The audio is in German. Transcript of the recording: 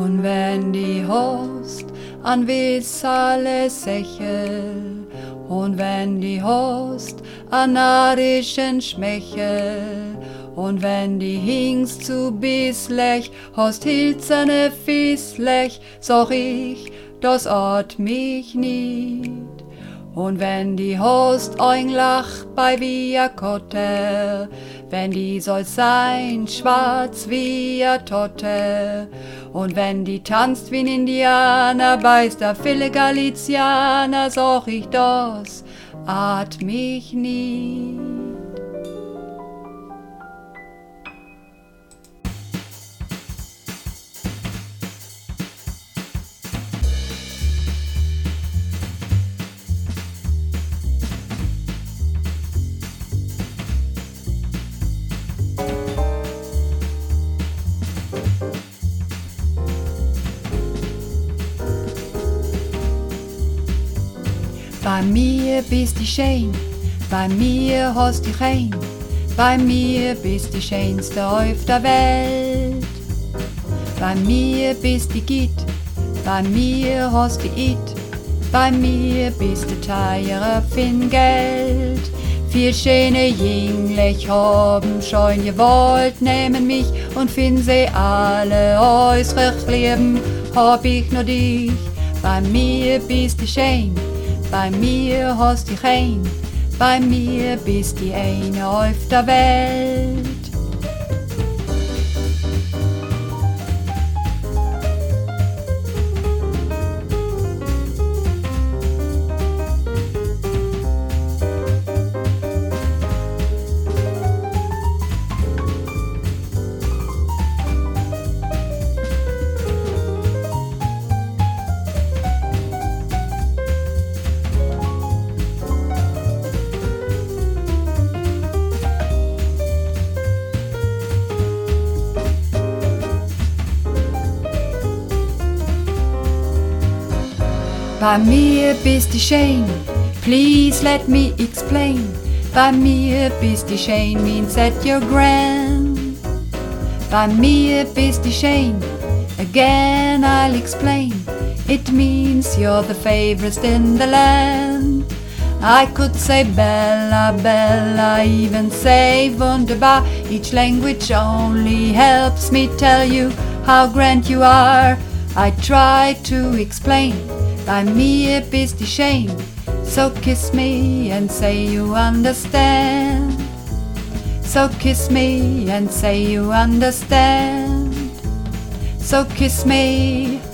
Und wenn die Host an wiss alles Sächel, und wenn die Host an narischen Schmechel, und wenn die Hingst zu Bislech, Host hilzerne Fieslech, sag ich, das ort mich nicht. Und wenn die Host ein lach bei wie a Kotte, wenn die soll sein schwarz wie a Totte, und wenn die tanzt wie ein Indianer, beißt a viele Galizianer, sag ich, das art mich nicht. Bei mir bist du schön, bei mir hast du rein, bei mir bist du schönste auf der Welt. Bei mir bist du gitt, bei mir hast du it, bei mir bist du teurer fin Geld. Vier schöne Jünglech haben schon gewollt nehmen mich und finden sie alle äußerlich lieben, hab ich nur dich. Bei mir bist du schön, bei mir hast du rein, bei mir bist die eine auf der Welt. Bei mir bist du schön, please let me explain. Bei mir bist du schön means that you're grand. Bei mir bist du schön, again I'll explain. It means you're the favorite in the land. I could say Bella, Bella, even say wunderbar. Each language only helps me tell you how grand you are. I try to explain. Bei mir bist du schön, so kiss me and say you understand. So kiss me and say you understand. So kiss me